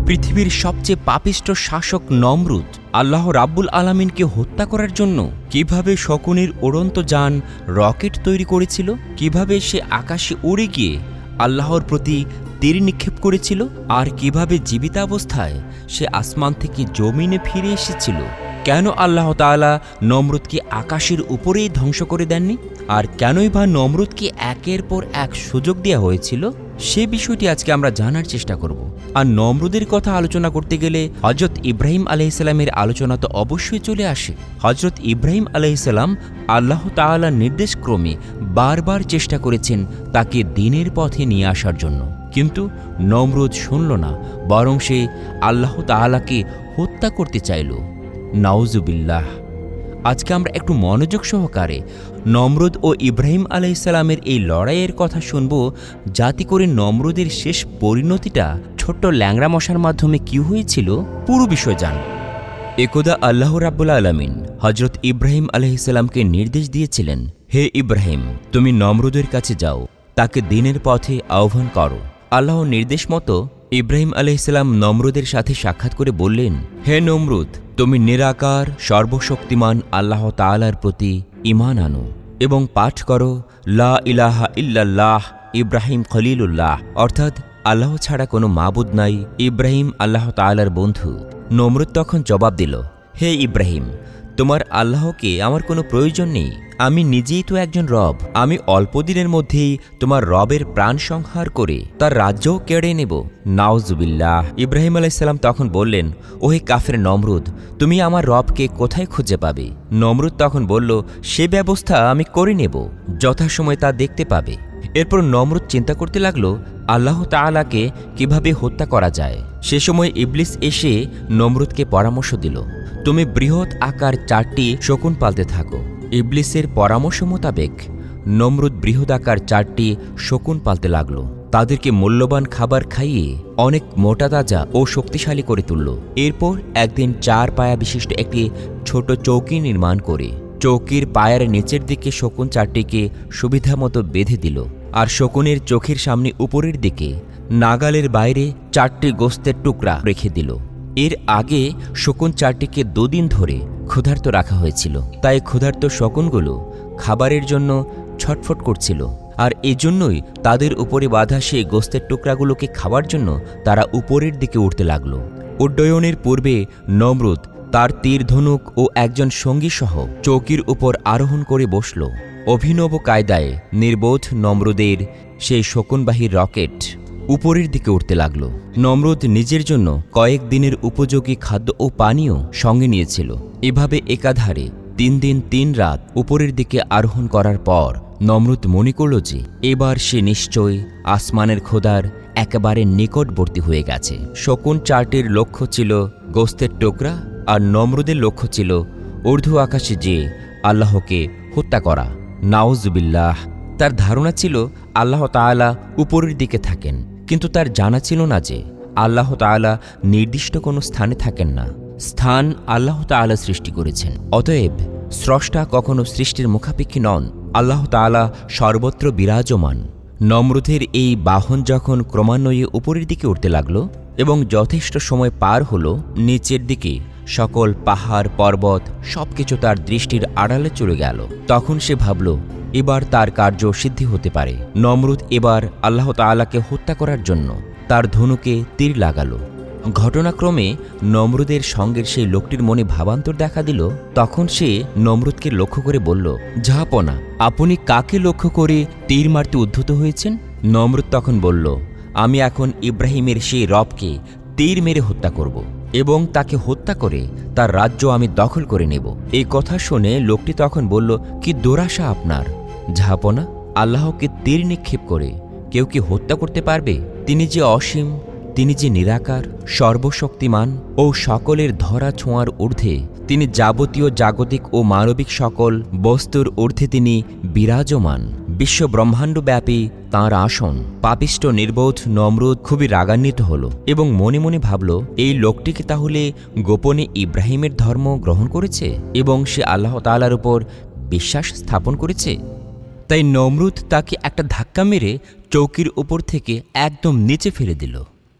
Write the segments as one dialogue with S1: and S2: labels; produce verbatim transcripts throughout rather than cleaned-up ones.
S1: পৃথিবীর সবচেয়ে পাপিষ্ঠ শাসক নমরুদ আল্লাহ রাব্বুল আলামিনকে হত্যা করার জন্য কিভাবে শকুনের উড়ন্ত যান রকেট তৈরি করেছিল, কিভাবে সে আকাশে উড়ে গিয়ে আল্লাহর প্রতি তীর নিক্ষেপ করেছিল, আর কিভাবে জীবিতাবস্থায় সে আসমান থেকে জমিনে ফিরে এসেছিল। কেন আল্লাহ তাআলা নমরুদকে আকাশের উপরেই ধ্বংস করে দেননি, আর কেনই বা নমরুদকে একের পর এক সুযোগ দেওয়া হয়েছিল, সে বিষয়টি আজকে আমরা জানার চেষ্টা করব। আর নমরুদের কথা আলোচনা করতে গেলে হজরত ইব্রাহিম আলাইহিসসালামের আলোচনা তো অবশ্যই চলে আসে। হজরত ইব্রাহিম আলাইহিসসালাম আল্লাহ তাআলার নির্দেশক্রমে বারবার চেষ্টা করেছেন তাকে দ্বীনের পথে নিয়ে আসার জন্য, কিন্তু নমরুদ শুনল না, বরং সে আল্লাহ তাআলাকে হত্যা করতে চাইল। নাউজুবিল্লাহ। আজকে আমরা একটু মনোযোগ সহকারে নমরুদ ও ইব্রাহিম আলাইহিসসালামের এই লড়াইয়ের কথা শুনব, যাতে করে নমরুদের শেষ পরিণতিটা ছোট্ট ল্যাংড়া মশার মাধ্যমে কি হয়েছিল পুরো বিষয় জানব। একদা আল্লাহ রাব্বুল আলামিন হজরত ইব্রাহিম আলাইহিসসালামকে নির্দেশ দিয়েছিলেন, হে ইব্রাহিম, তুমি নমরুদের কাছে যাও, তাকে দ্বীনের পথে আহ্বান করো। আল্লাহর নির্দেশ মতো ইব্রাহিম আলাইহিসসালাম নমরুদের সাথে সাক্ষাৎ করে বললেন, হে নমরুদ, তুমি নিরাকার সর্বশক্তিমান আল্লাহ তাআলার প্রতি ঈমান আনো এবং পাঠ করো লা ইলাহা ইল্লাল্লাহ ইব্রাহিম খলিলুল্লাহ, অর্থাৎ আল্লাহ ছাড়া কোনো মাবুদ নাই, ইব্রাহিম আল্লাহ তাআলার বন্ধু। নমরুদ তখন জবাব দিল, হে ইব্রাহিম, তোমার আল্লাহকে আমার কোনো প্রয়োজন নেই, আমি নিজেই তো একজন রব, আমি অল্প দিনের মধ্যেই তোমার রবের প্রাণ সংহার করে তার রাজ্যও কেড়ে নেব। নাউজুবিল্লাহ। ইব্রাহিম আলাইহিসসালাম তখন বললেন, ওহে কাফের নমরুদ, তুমি আমার রবকে কোথায় খুঁজে পাবে? নমরুদ তখন বলল, সে ব্যবস্থা আমি করে নেব, যথাসময়ে তা দেখতে পাবে। এরপর নমরুদ চিন্তা করতে লাগলো আল্লাহ তাআলাকে কিভাবে হত্যা করা যায়। সে সময় ইবলিস এসে নমরুদকে পরামর্শ দিল, তুমি বৃহৎ আকার চারটি শকুন পালতে থাকো। ইবলিসের পরামর্শ মোতাবেক নমরুদ বৃহদাকার চারটি শকুন পালতে লাগল। তাদেরকে মূল্যবান খাবার খাইয়ে অনেক মোটা তাজা ও শক্তিশালী করে তুলল। এরপর একদিন চার পায়া বিশিষ্ট একটি ছোট চৌকি নির্মাণ করে চৌকির পায়ের নিচের দিকে শকুন চারটিকে সুবিধামতো বেঁধে দিল, আর শকুনের চোখের সামনে উপরের দিকে নাগালের বাইরে চারটি গোস্তের টুকরা রেখে দিল। এর আগে শকুন চারটিকে দুদিন ধরে ক্ষুধার্ত রাখা হয়েছিল, তাই ক্ষুধার্ত শকুনগুলো খাবারের জন্য ছটফট করছিল, আর এজন্যই তাদের উপরে বাঁধা সেই গোস্তের টুকরাগুলোকে খাওয়ার জন্য তারা উপরের দিকে উঠতে লাগল। উড্ডয়নের পূর্বে নমরুদ তার তীর ধনুক ও একজন সঙ্গী সহ চৌকির উপর আরোহণ করে বসল। অভিনব কায়দায় নির্বোধ নমরুদের সেই শকুনবাহী রকেট উপরের দিকে উঠতে লাগল। নমরুদ নিজের জন্য কয়েক দিনের উপযোগী খাদ্য ও পানীয় সঙ্গে নিয়েছিল। এভাবে একাধারে তিন দিন তিন রাত উপরের দিকে আরোহণ করার পর নমরুদ মনে করল যে এবার সে নিশ্চয়ই আসমানের খোদার একেবারে নিকটবর্তী হয়ে গেছে। শকুন চারটির লক্ষ্য ছিল গোস্তের টুকরা, আর নমরুদের লক্ষ্য ছিল ঊর্ধ্ব আকাশে যে আল্লাহকে হত্যা করা। নাউজুবিল্লাহ। তার ধারণা ছিল আল্লাহ তাআলা উপরের দিকে থাকেন, কিন্তু তার জানা ছিল না যে আল্লাহ তাআলা নির্দিষ্ট কোনো স্থানে থাকেন না, স্থান আল্লাহ তাআলা সৃষ্টি করেছেন। অতএব স্রষ্টা কখনো সৃষ্টির মুখাপেক্ষী নন, আল্লাহ তাআলা সর্বত্র বিরাজমান। নমরুদের এই বাহন যখন ক্রমান্বয়ে উপরের দিকে উঠতে লাগল এবং যথেষ্ট সময় পার হল, নিচের দিকে সকল পাহাড় পর্বত সবকিছু তার দৃষ্টির আড়ালে চলে গেল, তখন সে ভাবল এবার তার কার্য সিদ্ধি হতে পারে। নমরুদ এবার আল্লাহ তাআলাকে হত্যা করার জন্য তার ধনুকে তীর লাগালো। ঘটনাক্রমে নমরুদের সঙ্গের সেই লোকটির মনে ভাবান্তর দেখা দিল। তখন সে নমরুদকে লক্ষ্য করে বলল, জাহাপনা, আপনি কাকে লক্ষ্য করে তীর মারতে উদ্ধত হয়েছেন? নমরুদ তখন বলল, আমি এখন ইব্রাহিমের সেই রবকে তীর মেরে হত্যা করব এবং তাকে হত্যা করে তার রাজ্য আমি দখল করে নেব। এই কথা শুনে লোকটি তখন বলল, কি দুরাশা আপনার জাহাপনা, আল্লাহকে তীর নিক্ষেপ করে কেউ কি হত্যা করতে পারবে? তিনি যে অসীম, তিনি যে নিরাকার, সর্বশক্তিমান ও সকলের ধরা ছোঁয়ার ঊর্ধ্বে, তিনি যাবতীয় জাগতিক ও মানবিক সকল বস্তুর ঊর্ধ্বে তিনি বিরাজমান। বিশ্ব ব্রহ্মাণ্ডব্যাপী তাঁর আসন। পাপিষ্ট নির্বোধ নমরুদ খুবই রাগান্বিত হল এবং মনে মনে ভাবল, এই লোকটিকে তাহলে গোপনে ইব্রাহিমের ধর্ম গ্রহণ করেছে এবং সে আল্লাহ তাআলার উপর বিশ্বাস স্থাপন করেছে। তাই নমরুদ তাকে একটা ধাক্কা মেরে চৌকির উপর থেকে একদম নিচে ফেলে দিল।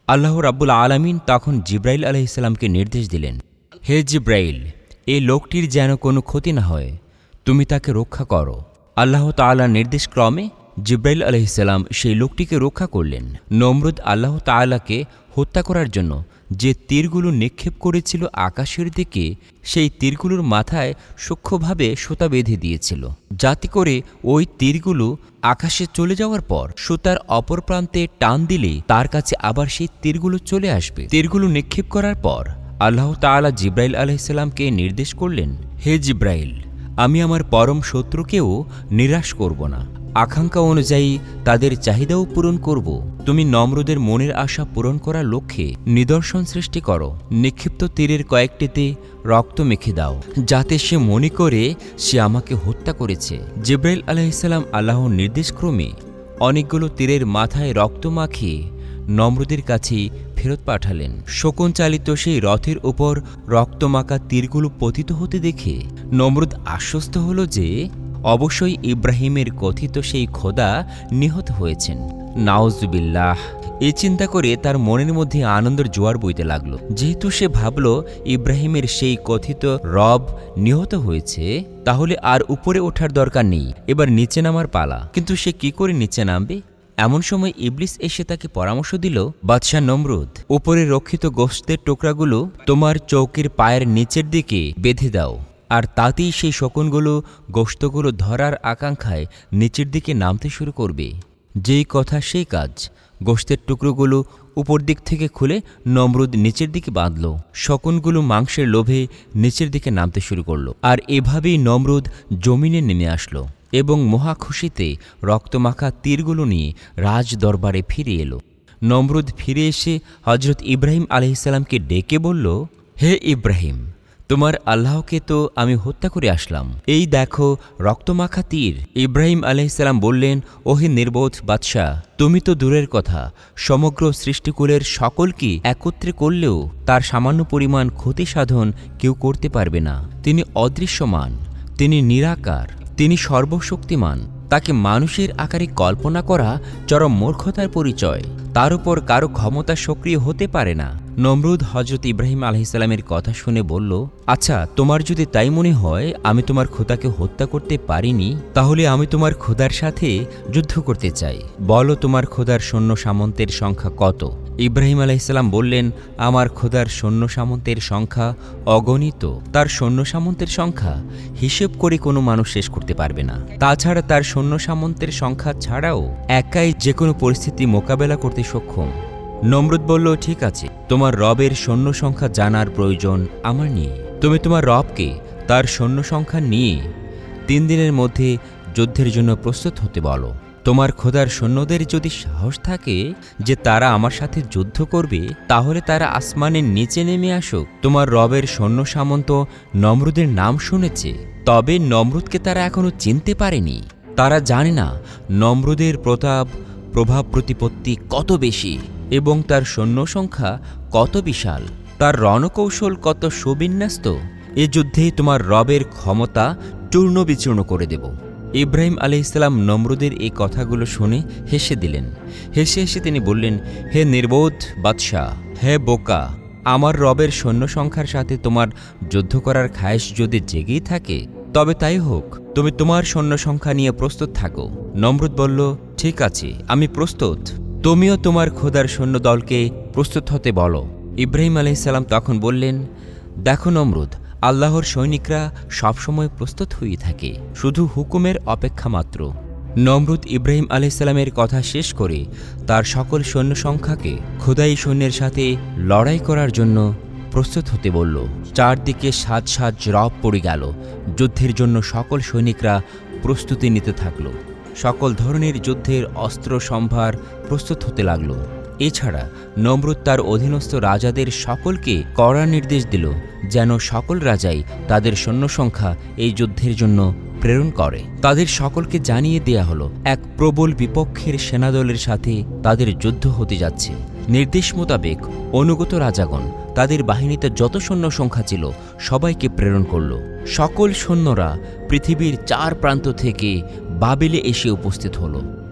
S1: আল্লাহ রাব্বুল আলামিন তখন জিব্রাইল আলাইহিসসালামকে নির্দেশ দিলেন, হে জিব্রাইল, এই লোকটির যেন কোনো ক্ষতি না হয়, তুমি তাকে রক্ষা করো। আল্লাহ তাআলার নির্দেশক্রমে জিব্রাইল আলাইহিসসালাম সেই লোকটিকে রক্ষা করলেন। নমরুদ আল্লাহ তাআলাকে হত্যা করার জন্য যে তীরগুলো নিক্ষেপ করেছিল আকাশের দিকে, সেই তীরগুলোর মাথায় সূক্ষ্মভাবে সুতা বেঁধে দিয়েছিল, যাতে করে ওই তীরগুলো আকাশে চলে যাওয়ার পর সুতার অপর প্রান্তে টান দিলে তার কাছে আবার সেই তীরগুলো চলে আসবে। তীরগুলো নিক্ষেপ করার পর আল্লাহ তাআলা জিব্রাইল আলাইহিসসালামকে নির্দেশ করলেন, হে জিব্রাইল, আমি আমার পরম শত্রুকেও নিরাশ করব না, আকাঙ্ক্ষা অনুযায়ী তাদের চাহিদাও পূরণ করব। তুমি নমরুদের মনের আশা পূরণ করার লক্ষ্যে নিদর্শন সৃষ্টি করো। নিক্ষিপ্ত তীরের কয়েকটিতে রক্ত মেখে দাও, যাতে সে মনে করে সে আমাকে হত্যা করেছে। জিব্রাইল আলাইহিসসালাম আল্লাহর নির্দেশক্রমে অনেকগুলো তীরের মাথায় রক্ত মাখিয়ে নমরুদের কাছে ফেরত পাঠালেন। শোকনচালিত সেই রথের উপর রক্তমাখা তীরগুলো পতিত হতে দেখে নমরুদ আশ্বস্ত হল যে অবশ্যই ইব্রাহিমের কথিত সেই খোদা নিহত হয়েছেন। নাউজুবিল্লাহ। এই চিন্তা করে তার মনের মধ্যে আনন্দের জোয়ার বইতে লাগল। যেহেতু সে ভাবল ইব্রাহিমের সেই কথিত রব নিহত হয়েছে, তাহলে আর উপরে ওঠার দরকার নেই, এবার নিচে নামার পালা। কিন্তু সে কি করে নিচে নামবে? এমন সময় ইবলিস এসে তাকে পরামর্শ দিল, বাদশাহ নমরুদ, উপরে রক্ষিত গোশতের টুকরাগুলো তোমার চৌকির পায়ের নিচের দিকে বেঁধে দাও, আর তাতেই সেই শকুনগুলো গোশতগুলো ধরার আকাঙ্ক্ষায় নিচের দিকে নামতে শুরু করবে। যেই কথা সেই কাজ। গোশতের টুকরোগুলো উপর দিক থেকে খুলে নমরুদ নিচের দিকে বাঁধল। শকুনগুলো মাংসের লোভে নিচের দিকে নামতে শুরু করল, আর এভাবেই নমরুদ জমিনে নেমে আসলো এবং মহা খুশিতে রক্তমাখা তীরগুলো নিয়ে রাজ দরবারে ফিরে এলো। নমরুদ ফিরে এসে হজরত ইব্রাহিম আলাইহিসসালামকে ডেকে বলল, হে ইব্রাহিম, তোমার আল্লাহকে তো আমি হত্যা করে আসলাম, এই দেখো রক্তমাখা তীর। ইব্রাহিম আলাইহিসসালাম বললেন, ওহে নির্বোধ বাদশাহ, তুমি তো দূরের কথা, সমগ্র সৃষ্টিকুলের সকলকে একত্রে করলেও তার সামান্য পরিমাণ ক্ষতি সাধন কেউ করতে পারবে না। তিনি অদৃশ্যমান, তিনি নিরাকার, তিনি সর্বশক্তিমান। তাকে মানুষের আকারে কল্পনা করা চরম মূর্খতার পরিচয়। তার উপর কারো ক্ষমতা সক্রিয় হতে পারে না। নমরুদ হজরত ইব্রাহিম আলাইহিসসালামের কথা শুনে বলল, আচ্ছা, তোমার যদি তাই মনে হয় আমি তোমার খোদাকে হত্যা করতে পারিনি, তাহলে আমি তোমার খোদার সাথে যুদ্ধ করতে চাই। বলো তোমার খোদার সৈন্য সামন্তের সংখ্যা কত? ইব্রাহিম আলাইহিসসালাম বললেন, আমার খোদার সৈন্য সামন্তের সংখ্যা অগণিত। তার সৈন্য সামন্তের সংখ্যা হিসেব করে কোনো মানুষ শেষ করতে পারবে না। তাছাড়া তার সৈন্য সামন্তের সংখ্যা ছাড়াও একাই যে কোনো পরিস্থিতি মোকাবেলা করতে সক্ষম। নমরুদ বলল, ঠিক আছে, তোমার রবের সৈন্য সংখ্যা জানার প্রয়োজন আমার নেই। তুমি তোমার রবকে তার সৈন্য সংখ্যা নিয়ে তিন দিনের মধ্যে যুদ্ধের জন্য প্রস্তুত হতে বলো। তোমার খোদার সৈন্যদের যদি সাহস থাকে যে তারা আমার সাথে যুদ্ধ করবে, তাহলে তারা আসমানের নিচে নেমে আসুক। তোমার রবের সৈন্য সামন্ত নমরুদের নাম শুনেছে, তবে নমরুদকে তারা এখনো চিনতে পারেনি। তারা জানে না নমরুদের প্রতাপ, প্রভাব প্রতিপত্তি কত বেশি এবং তার সৈন্য সংখ্যা কত বিশাল, তার রণকৌশল কত সুবিন্যস্ত। এ যুদ্ধেই তোমার রবের ক্ষমতা চূর্ণ বিচূর্ণ করে দেব। ইব্রাহিম আলাইহিসসালাম নমরুদের এই কথাগুলো শুনে হেসে দিলেন। হেসে হেসে তিনি বললেন, হে নির্বোধ বাদশাহ, হে বোকা, আমার রবের সৈন্য সংখ্যার সাথে তোমার যুদ্ধ করার খায়েশ যদি জেগেই থাকে, তবে তাই হোক, তুমি তোমার সৈন্য সংখ্যা নিয়ে প্রস্তুত থাকো। নমরুদ বলল, ঠিক আছে, আমি প্রস্তুত। তুমিও তোমার খোদার সৈন্য দলকে প্রস্তুত হতে বলো। ইব্রাহিম আলাইহিসসালাম তখন বললেন, দেখো নমরুদ, আল্লাহর সৈনিকরা সবসময় প্রস্তুত হয়ে থাকে, শুধু হুকুমের অপেক্ষা মাত্র। নমরুদ ইব্রাহিম আলাইহিসসালামের কথা শেষ করে তার সকল সৈন্য সংখ্যাকে খোদাই সৈন্যের সাথে লড়াই করার জন্য প্রস্তুত হতে বলল। চারদিকে সাজ সাজ রব পড়ে গেল। যুদ্ধের জন্য সকল সৈনিকরা প্রস্তুতি নিতে থাকল। সকল ধরনের যুদ্ধের অস্ত্র সম্ভার প্রস্তুত হতে লাগল। এছাড়া নমরুদ তার অধীনস্থ রাজাদের সকলকে কড়া নির্দেশ দিল যেন সকল রাজাই তাদের সৈন্য সংখ্যা এই যুদ্ধের জন্য প্রেরণ করে। তাদের সকলকে জানিয়ে দেয়া হলো এক প্রবল বিপক্ষের সেনাদলের সাথে তাদের যুদ্ধ হতে যাচ্ছে। নির্দেশ মোতাবেক অনুগত রাজাগণ তাদের বাহিনীতে যত সৈন্য সংখ্যা ছিল সবাইকে প্রেরণ করল। সকল সৈন্যরা পৃথিবীর চার প্রান্ত থেকে বাবেলে এসে উপস্থিত হল।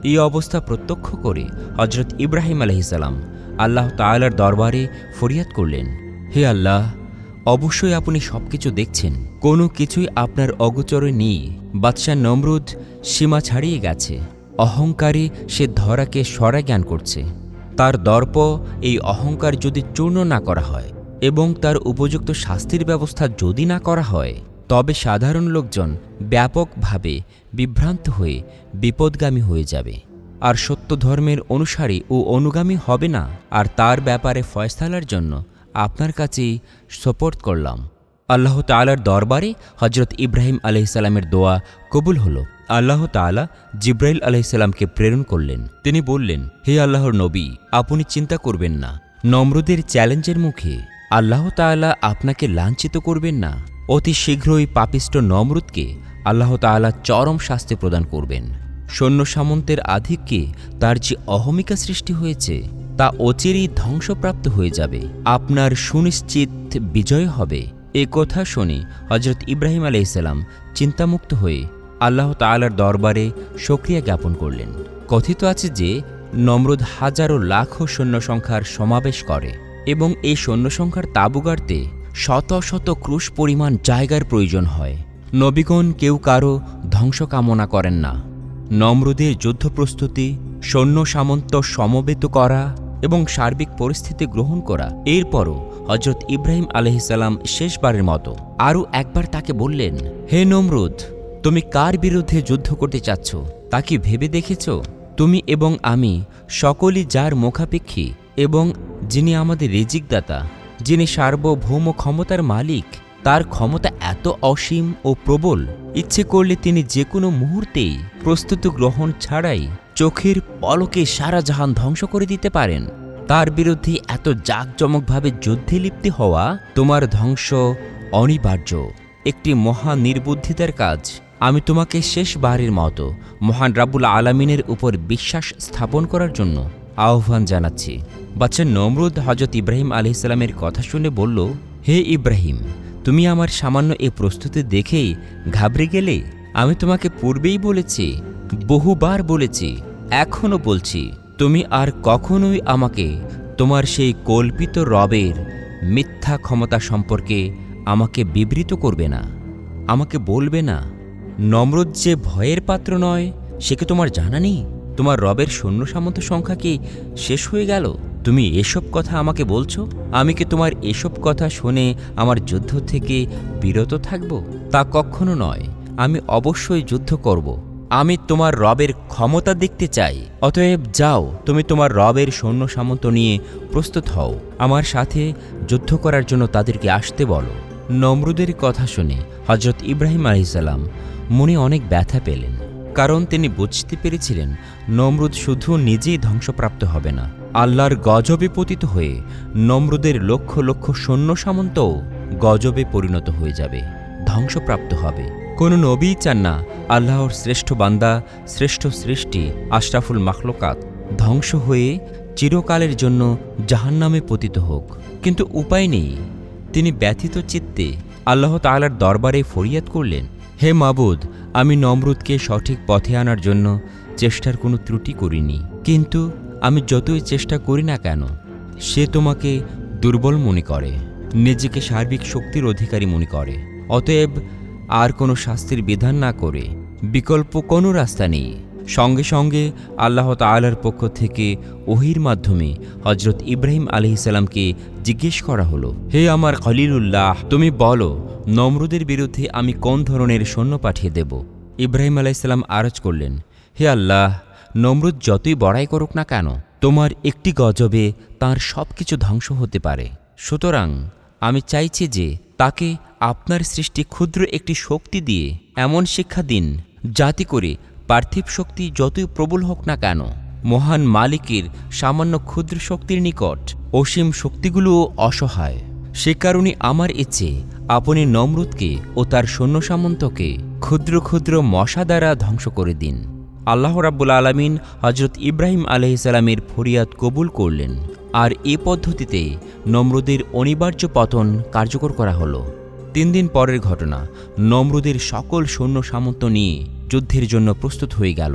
S1: এই অবস্থা প্রত্যক্ষ করে হজরত ইব্রাহিম আলাইহিসসালাম আল্লাহ তাআলার দরবারে ফরিয়াদ করলেন, হে আল্লাহ, অবশ্যই আপনি সবকিছু দেখছেন, কোনো কিছুই আপনার অগোচরে নেই। বাদশাহ নমরুদ সীমা ছাড়িয়ে গেছে, অহংকারে সে ধরাকে সরা জ্ঞান করছে। তার দর্প এই অহংকার যদি চূর্ণ না করা হয় এবং তার উপযুক্ত শাস্তির ব্যবস্থা যদি না করা হয়, তবে সাধারণ লোকজন ব্যাপকভাবে বিভ্রান্ত হয়ে বিপদগামী হয়ে যাবে, আর সত্য ধর্মের অনুসারী ও অনুগামী হবে না। আর তার ব্যাপারে ফয়সালার জন্য আপনার কাছেই সোপর্দ করলাম। আল্লাহ তাআলার দরবারে হজরত ইব্রাহিম আলাইহিসসালামের দোয়া কবুল হল। আল্লাহ তাআলা জিব্রাইল আলাইহিসসালামকে প্রেরণ করলেন। তিনি বললেন, হে আল্লাহর নবী, আপনি চিন্তা করবেন না, নমরুদের চ্যালেঞ্জের মুখে আল্লাহ তাআলা আপনাকে লাঞ্ছিত করবেন না। অতি শীঘ্রই পাপিষ্ট নমরুদকে আল্লাহ তাআলা চরম শাস্তি প্রদান করবেন। সৈন্য সামন্তের আধিক্যে তার যে অহমিকা সৃষ্টি হয়েছে তা অচিরেই ধ্বংসপ্রাপ্ত হয়ে যাবে, আপনার সুনিশ্চিত বিজয় হবে। এ কথা শুনে হজরত ইব্রাহিম আলাইহিসসালাম চিন্তামুক্ত হয়ে আল্লাহ তাআলার দরবারে শুকরিয়া জ্ঞাপন করলেন। কথিত আছে যে নমরুদ হাজারো লাখো সৈন্য সংখ্যার সমাবেশ করে এবং এই সৈন্য সংখ্যার তাঁবু গাড়তে শত শত ক্রুশ পরিমাণ জায়গার প্রয়োজন হয়। নবীগণ কেউ কারো ধ্বংস কামনা করেন না। নমরুদের যুদ্ধ প্রস্তুতি, সৈন্য সামন্ত সমবেত করা এবং সার্বিক পরিস্থিতি গ্রহণ করা, এরপরও হজরত ইব্রাহিম আলাইহিসসালাম শেষবারের মতো আরও একবার তাকে বললেন, হে নমরুদ, তুমি কার বিরুদ্ধে যুদ্ধ করতে চাচ্ছ তা কি ভেবে দেখেছ? তুমি এবং আমি সকলই যার মুখাপেক্ষী এবং যিনি আমাদের রিজিকদাতা, যিনি সার্বভৌম ক্ষমতার মালিক, তার ক্ষমতা এত অসীম ও প্রবল, ইচ্ছে করলে তিনি যে কোনো মুহূর্তেই প্রস্তুতি গ্রহণ ছাড়াই চোখের পলকে সারা জাহান ধ্বংস করে দিতে পারেন। তার বিরুদ্ধে এত জাঁকজমকভাবে যুদ্ধে লিপ্তি হওয়া তোমার ধ্বংস অনিবার্য, একটি মহা নির্বুদ্ধিতার কাজ। আমি তোমাকে শেষবারের মতো মহান রাব্বুল আলামিনের উপর বিশ্বাস স্থাপন করার জন্য আহ্বান জানাচ্ছি। বাচ্চা নমরুদ হজরত ইব্রাহিম আলাইহিসসালামের কথা শুনে বলল, হে ইব্রাহিম, তুমি আমার সামান্য এই প্রস্তুতি দেখেই ঘাবড়ে গেলে? আমি তোমাকে পূর্বেই বলেছি, বহুবার বলেছি, এখনও বলছি, তুমি আর কখনোই আমাকে তোমার সেই কল্পিত রবের মিথ্যা ক্ষমতা সম্পর্কে আমাকে বিবৃত করবে না, আমাকে বলবে না। নমরুদ যে ভয়ের পাত্র নয় সে কি তোমার জানা নেই? তোমার রবের সৈন্য সামন্ত সংখ্যা কি শেষ হয়ে গেল? তুমি এসব কথা আমাকে বলছো? আমি কি তোমার এসব কথা শুনে আমার যুদ্ধ থেকে বিরত থাকব? তা কখনো নয়। আমি অবশ্যই যুদ্ধ করব। আমি তোমার রবের ক্ষমতা দেখতে চাই। অতএব যাও, তুমি তোমার রবের সৈন্য সামন্ত নিয়ে প্রস্তুত হও, আমার সাথে যুদ্ধ করার জন্য তাদেরকে আসতে বলো। নমরুদের কথা শুনে হজরত ইব্রাহিম আলাইহিসসালাম মনে অনেক ব্যথা পেলেন, কারণ তিনি বুঝতে পেরেছিলেন নমরুদ শুধু নিজেই ধ্বংসপ্রাপ্ত হবে না, আল্লাহর গজবে পতিত হয়ে নমরুদের লক্ষ লক্ষ সৈন্য সামন্তও গজবে পরিণত হয়ে যাবে, ধ্বংসপ্রাপ্ত হবে। কোনো নবীই চান না আল্লাহর শ্রেষ্ঠ বান্দা, শ্রেষ্ঠ সৃষ্টি আশরাফুল মাখলুকাত ধ্বংস হয়ে চিরকালের জন্য জাহান্নামে পতিত হোক। কিন্তু উপায় নেই। তিনি ব্যথিত চিত্তে আল্লাহ তাআলার দরবারে ফরিয়াদ করলেন, হে মাবুদ, আমি নমরুদকে সঠিক পথে আনার জন্য চেষ্টার কোনো ত্রুটি করিনি, কিন্তু আমি যতই চেষ্টা করি না কেন সে তোমাকে দুর্বল মনে করে, নিজেকে সার্বিক শক্তির অধিকারী মনে করে। অতএব আর কোনো শাস্তির বিধান না করে বিকল্প কোনো রাস্তা নেই। সঙ্গে সঙ্গে আল্লাহ তাআলার পক্ষ থেকে ওহির মাধ্যমে হজরত ইব্রাহিম আলাইহিসসালামকে জিজ্ঞেস করা হলো, হে আমার খলিলুল্লাহ, তুমি বলো নমরুদের বিরুদ্ধে আমি কোন ধরনের সৈন্য পাঠিয়ে দেব? ইব্রাহিম আলাইহিসসালাম আরজ করলেন, হে আল্লাহ, নমরুদ যতই বড়াই করুক না কেন, তোমার একটি গজবে তার সব কিছু ধ্বংস হতে পারে। সুতরাং আমি চাইছি যে তাকে আপনার সৃষ্টি ক্ষুদ্র একটি শক্তি দিয়ে এমন শিক্ষা দিন যাতে করে পার্থিব শক্তি যতই প্রবল হোক না কেন, মহান মালিকের সামান্য ক্ষুদ্র শক্তির নিকট অসীম শক্তিগুলোও অসহায়। সে কারণে আমার ইচ্ছে আপনি নমরুদকে ও তার সৈন্য সামন্তকে ক্ষুদ্র ক্ষুদ্র মশা দ্বারা ধ্বংস করে দিন। আল্লাহ রাব্বুল আলামিন হজরত ইব্রাহিম আলাইহিসসালামের ফরিয়াদ কবুল করলেন, আর এ পদ্ধতিতে নমরুদের অনিবার্য পতন কার্যকর করা হলো। তিন দিন পরের ঘটনা, নমরুদের সকল সৈন্য সামন্ত নিয়ে যুদ্ধের জন্য প্রস্তুত হয়ে গেল।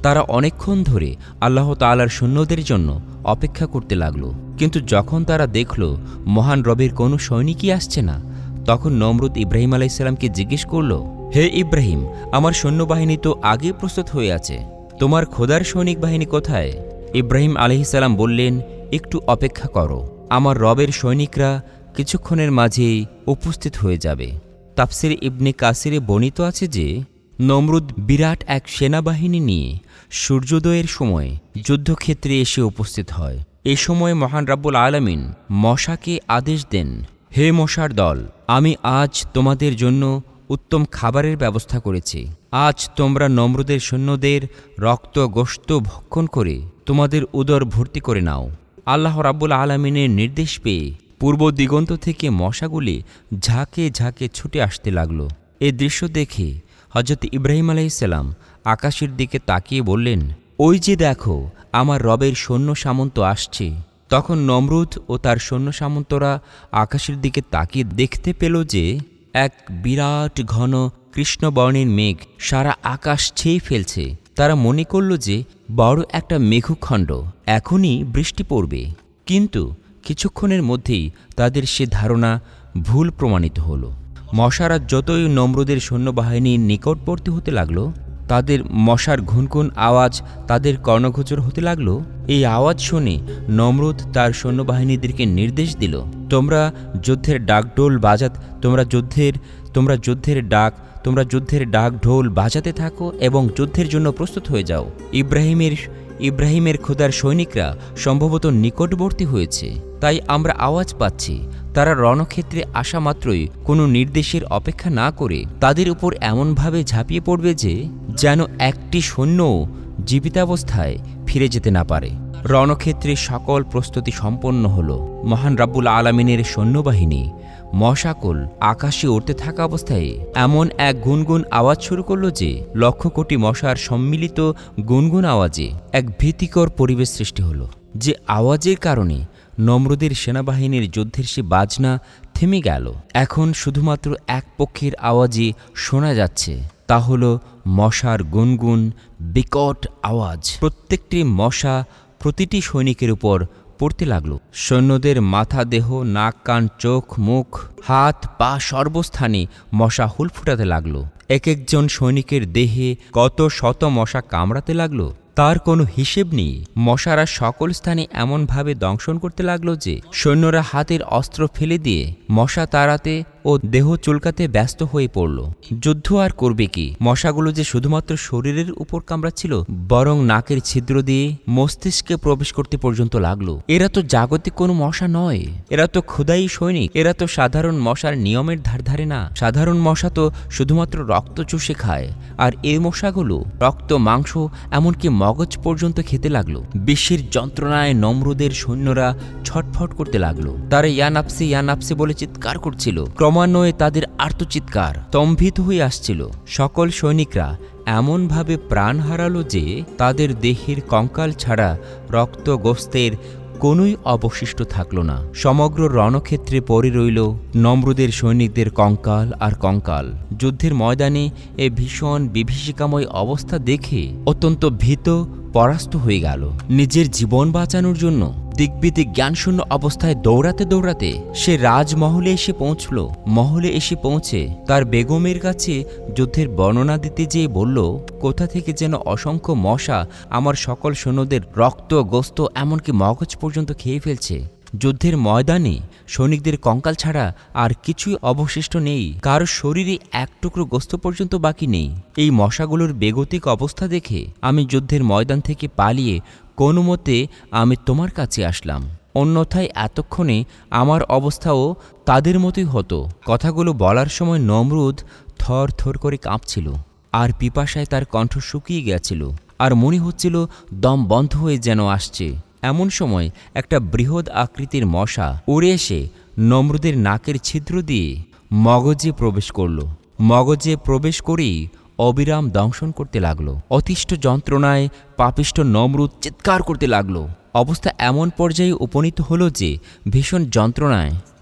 S1: তারা অনেকক্ষণ ধরে আল্লাহ তাআলার সৈন্যদের জন্য অপেক্ষা করতে লাগল। কিন্তু যখন তারা দেখল মহান রবের কোনো সৈনিকই আসছে না, তখন নমরুদ ইব্রাহিম আলাইহিসসালামকে জিজ্ঞেস করল, হে ইব্রাহিম, আমার সৈন্যবাহিনী তো আগেই প্রস্তুত হয়ে আছে, তোমার খোদার সৈনিক বাহিনী কোথায়? ইব্রাহিম আলাইহিসসালাম বললেন, একটু অপেক্ষা করো, আমার রবের সৈনিকরা কিছুক্ষণের মাঝেই উপস্থিত হয়ে যাবে। তাফসির ইবনে কাসিরে বর্ণিত আছে যে নমরুদ বিরাট এক সেনাবাহিনী নিয়ে সূর্যোদয়ের সময় যুদ্ধক্ষেত্রে এসে উপস্থিত হয়। এ সময় মহান রাব্বুল আলামিন মশাকে আদেশ দেন, হে মশার দল, আমি আজ তোমাদের জন্য উত্তম খাবারের ব্যবস্থা করেছি। আজ তোমরা নমরুদের সৈন্যদের রক্ত গোশত ভক্ষণ করে তোমাদের উদর ভর্তি করে নাও। আল্লাহ রাব্বুল আলামিনের নির্দেশ পেয়ে পূর্ব দিগন্ত থেকে মশাগুলি ঝাঁকে ঝাঁকে ছুটে আসতে লাগল। এ দৃশ্য দেখে হযরত ইব্রাহিম আলাইহিসসালাম আকাশের দিকে তাকিয়ে বললেন, ওই যে দেখো, আমার রবের সৈন্য সামন্ত আসছে। তখন নমরুদ ও তার সৈন্য সামন্তরা আকাশের দিকে তাকিয়ে দেখতে পেল যে এক বিরাট ঘন কৃষ্ণবর্ণের মেঘ সারা আকাশ ছেয়ে ফেলছে। তারা মনে করল যে বড় একটা মেঘখণ্ড, এখনই বৃষ্টি পড়বে। কিন্তু কিছুক্ষণের মধ্যেই তাদের সে ধারণা ভুল প্রমাণিত হল। মশারা যতই নমরুদের সৈন্যবাহিনীর নিকটবর্তী হতে লাগল, তাদের মশার ঘুনঘুন আওয়াজ তাদের কর্ণগোচর হতে লাগল। এই আওয়াজ শুনে নমরুদ তার সৈন্যবাহিনীদেরকে নির্দেশ দিল, তোমরা যুদ্ধের ডাকঢোল বাজাত তোমরা যুদ্ধের তোমরা যুদ্ধের ডাক তোমরা যুদ্ধের ডাক ঢোল বাজাতে থাকো এবং যুদ্ধের জন্য প্রস্তুত হয়ে যাও। ইব্রাহিমের ইব্রাহিমের খোদার সৈনিকরা সম্ভবত নিকটবর্তী হয়েছে, তাই আমরা আওয়াজ পাচ্ছি। তারা রণক্ষেত্রে আসা মাত্রই কোনো নির্দেশের অপেক্ষা না করে তাদের উপর এমনভাবে ঝাঁপিয়ে পড়বে যে যেন একটি সৈন্যও জীবিতাবস্থায় ফিরে যেতে না পারে। রণক্ষেত্রে সকল প্রস্তুতি সম্পন্ন হল। মহান রাব্বুল আলামিনের সৈন্যবাহিনী মশাকুল আকাশে উড়তে থাকা অবস্থায় এমন এক গুনগুন আওয়াজ শুরু করল যে লক্ষ কোটি মশার সম্মিলিত গুনগুন আওয়াজে এক ভীতিকর পরিবেশ সৃষ্টি হল। যে আওয়াজের কারণে নমরুদের সেনাবাহিনীর যুদ্ধের সে বাজনা থেমে গেল। এখন শুধুমাত্র এক পক্ষের আওয়াজই শোনা যাচ্ছে, তা হল মশার গুনগুন বিকট আওয়াজ। প্রত্যেকটি মশা প্রতিটি সৈনিকের উপর পড়তে লাগল। সৈন্যদের মাথা, দেহ, নাক, কান, চোখ, মুখ, হাত, পা সর্বস্থানে মশা হুল ফুটাতে লাগল। এক একজন সৈনিকের দেহে কত শত মশা কামড়াতে লাগল তার কোনো হিসেব নেই। মশারা সকল স্থানে এমনভাবে দংশন করতে লাগলো যে সৈন্যরা হাতের অস্ত্র ফেলে দিয়ে মশা তাড়াতে ও দেহ চুলকাতে ব্যস্ত হয়ে পড়ল। যুদ্ধ আর করবে কি? মশাগুলো যে শুধুমাত্র শরীরের উপর কামড়াচ্ছিল, বরং নাকের ছিদ্র দিয়ে মস্তিষ্কে প্রবেশ করতে পর্যন্ত লাগলো। এরা তো জাগতিক কোনো মশা নয়, এরা তো খোদাই সৈনিক। এরা তো সাধারণ মশার নিয়মের ধার ধারে না। সাধারণ মশা তো শুধুমাত্র রক্ত চুষে খায়, আর এই মশাগুলো রক্ত, মাংস, এমনকি মগজ পর্যন্ত খেতে লাগলো। বিশ্বের যন্ত্রণায় নমরুদের সৈন্যরা ছটফট করতে লাগলো। তারা ইয়া নাফসি ইয়া নাফসি বলে চিৎকার করছিল। ক্রমান্বয়ে তাদের আর্তচিৎকার স্তম্ভিত হয়ে আসছিল। সকল সৈনিকরা এমনভাবে প্রাণ হারালো যে তাদের দেহের কঙ্কাল ছাড়া রক্ত গোস্তের কোনোই অবশিষ্ট থাকল না। সমগ্র রণক্ষেত্রে পড়ে রইল নমরুদের সৈনিকদের কঙ্কাল আর কঙ্কাল। যুদ্ধের ময়দানে এ ভীষণ বিভীষিকাময় অবস্থা দেখে অত্যন্ত ভীত পরাস্ত হয়ে গেল। নিজের জীবন বাঁচানোর জন্য দিগ্বিদিক জ্ঞানশূন্য অবস্থায় দৌড়াতে দৌড়াতে সে রাজমহলে এসে পৌঁছল। মহলে এসে পৌঁছে তার বেগমের কাছে যুদ্ধের বর্ণনা দিতে যেয়ে বলল, কোথা থেকে যেন অসংখ্য মশা আমার সকল সৈন্যদের রক্ত, গোস্ত, এমনকি মগজ পর্যন্ত খেয়ে ফেলছে। যুদ্ধের ময়দানে সৈনিকদের কঙ্কাল ছাড়া আর কিছুই অবশিষ্ট নেই। কারো শরীরে এক টুকরো গোস্ত পর্যন্ত বাকি নেই। এই মশাগুলোর বেগতিক অবস্থা দেখে আমি যুদ্ধের ময়দান থেকে পালিয়ে কোনো মতে আমি তোমার কাছে আসলাম। অন্যথায় এতক্ষণে আমার অবস্থাও তাদের মতোই হতো। কথাগুলো বলার সময় নমরুদ থর থর করে কাঁপছিল, আর পিপাসায় তার কণ্ঠ শুকিয়ে গেছিল, আর মনে হচ্ছিল দম বন্ধ হয়ে যেন আসছে। এমন সময় একটা বৃহৎ আকৃতির মশা উড়ে এসে নমরুদের নাকের ছিদ্র দিয়ে মগজে প্রবেশ করল। মগজে প্রবেশ করেই অবিরাম দংশন করতে লাগলো। অতিষ্ঠ যন্ত্রণায় পাপিষ্ঠ নমরুদ চিৎকার করতে লাগলো। অবস্থা এমন পর্যায়ে উপনীত হলো যে ভীষণ যন্ত্রণায়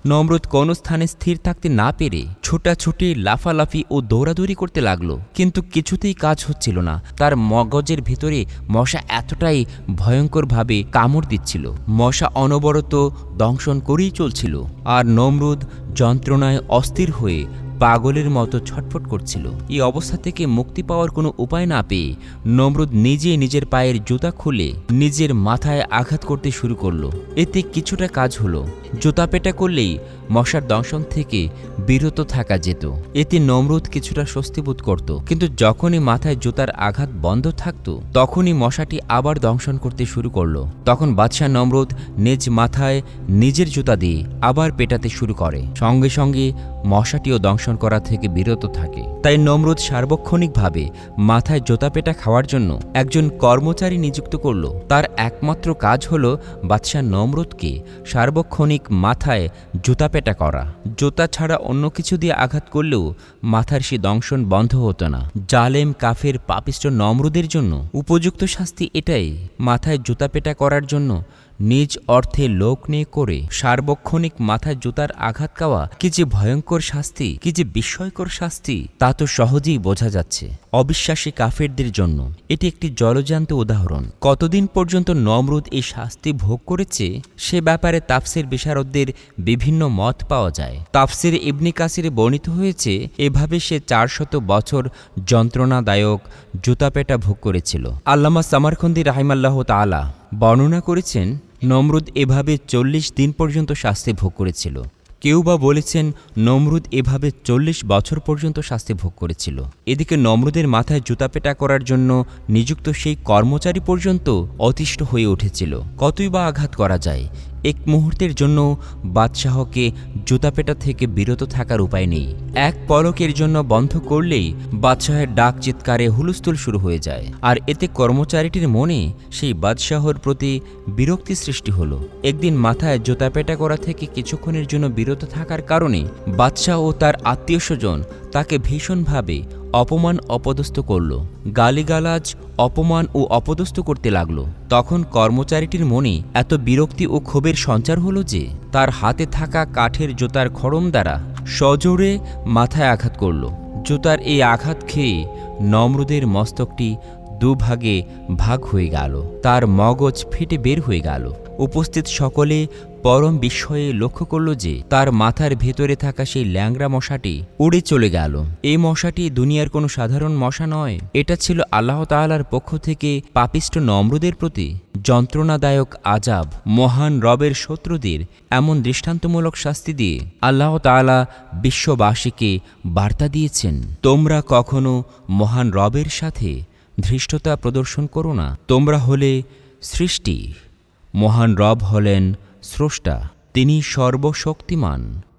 S1: নমরুদ কোনো স্থানে স্থির থাকতে না পেরে ছোটাছুটি, লাফালাফি ও দৌড়াদৌড়ি করতে লাগলো, কিন্তু কিছুতেই কাজ হচ্ছিল না। তার মগজের ভিতরে মশা এতটাই ভয়ঙ্করভাবে কামড় দিচ্ছিল, মশা অনবরত দংশন করেই চলছিল, আর নমরুদ যন্ত্রণায় অস্থির হয়ে পাগলের মতো ছটফট করছিল। এই অবস্থা থেকে মুক্তি পাওয়ার কোনো উপায় না পেয়ে নমরুদ নিজে নিজের পায়ের জুতা খুলে নিজের মাথায় আঘাত করতে শুরু করলো। এতে কিছুটা কাজ হলো, জুতা পেটা করলেই মশার দংশন থেকে বিরত থাকা যেত। এতে নমরুদ কিছুটা স্বস্তি বোধ করত, কিন্তু যখনই মাথায় জুতার আঘাত বন্ধ থাকত তখনই মশাটি আবার দংশন করতে শুরু করলো। তখন বাদশাহ নমরুদ নিজ মাথায় নিজের জুতা দিয়ে আবার পেটাতে শুরু করে, সঙ্গে সঙ্গে মশাটিও দংশন করা থেকে বিরত থাকে। তাই নমরুদ সার্বক্ষণিকভাবে মাথায় জুতা পেটা খাওয়ার জন্য একজন কর্মচারী নিযুক্ত করল। তার একমাত্র কাজ হল বাদশাহ নমরুদকে সার্বক্ষণিক মাথায় জুতা পেটা করা। জুতা ছাড়া অন্য কিছু দিয়ে আঘাত করলেও মাথার সে দংশন বন্ধ হতো না। জালেম, কাফের, পাপিষ্ঠ নমরুদের জন্য উপযুক্ত শাস্তি এটাই, মাথায় জুতা পেটা করার জন্য নিজ অর্থে লোক নিয়ে করে সার্বক্ষণিক মাথায় জুতার আঘাত খাওয়া কি যে ভয়ঙ্কর শাস্তি, কি যে বিস্ময়কর শাস্তি, তা তো সহজেই বোঝা যাচ্ছে। অবিশ্বাসী কাফেরদের জন্য এটি একটি জলজান্ত উদাহরণ। কতদিন পর্যন্ত নমরুদ এই শাস্তি ভোগ করেছে সে ব্যাপারে তাফসির বিশারদদের বিভিন্ন মত পাওয়া যায়। তাফসির ইবনে কাসিরে বর্ণিত হয়েছে, এভাবে সে চারশত বছর যন্ত্রণাদায়ক জুতাপেটা ভোগ করেছিল। আল্লামা সামারখন্দি রাহিমাল্লাহ তাআলা বর্ণনা করেছেন, নমরুদ এভাবে চল্লিশ দিন পর্যন্ত শাস্তি ভোগ করেছিল। কেউ বা বলেছেন নমরুদ এভাবে চল্লিশ বছর পর্যন্ত শাস্তি ভোগ করেছিল। এদিকে নমরুদের মাথায় জুতাপেটা করার জন্য নিযুক্ত সেই কর্মচারী পর্যন্ত অতিষ্ঠ হয়ে উঠেছিল। কতই বা আঘাত করা যায়, এক মুহূর্তের জন্য বাদশাহকে জুতাপেটা থেকে বিরত থাকার উপায় নেই। এক পলকের জন্য বন্ধ করলেই বাদশাহের ডাক চিৎকারে হুলস্থুল শুরু হয়ে যায়, আর এতে কর্মচারীটির মনে সেই বাদশাহর প্রতি বিরক্তি সৃষ্টি হলো। একদিন মাথায় জুতাপেটা করা থেকে কিছুক্ষণের জন্য বিরত থাকার কারণে বাদশাহ ও তার আত্মীয় স্বজন তাকে ভীষণভাবে অপমান অপদস্থ করল, গালিগালাজ, অপমান ও অপদস্থ করতে লাগল। তখন কর্মচারীটির মনে এত বিরক্তি ও ক্ষোভের সঞ্চার হলো যে তার হাতে থাকা কাঠের জুতার খড়ম দ্বারা সজোরে মাথায় আঘাত করল। জুতার এই আঘাত খেয়ে নমরুদের মস্তকটি দুভাগে ভাগ হয়ে গেল, তার মগজ ফেটে বের হয়ে গেল। উপস্থিত সকলে পরম বিস্ময়ে লক্ষ্য করল যে তার মাথার ভেতরে থাকা সেই ল্যাংড়া মশাটি উড়ে চলে গেল। এই মশাটি দুনিয়ার কোনো সাধারণ মশা নয়, এটা ছিল আল্লাহ তাআলার পক্ষ থেকে পাপিষ্ঠ নমরুদের প্রতি যন্ত্রণাদায়ক আযাব। মহান রবের শত্রুদের এমন দৃষ্টান্তমূলক শাস্তি দিয়ে আল্লাহ তাআলা বিশ্ববাসীকে বার্তা দিয়েছেন, তোমরা কখনো মহান রবের সাথে ধৃষ্টতা প্রদর্শন করো না। তোমরা হলে সৃষ্টি, মহান রব হলেন স্রষ্টা, তিনি সর্বশক্তিমান।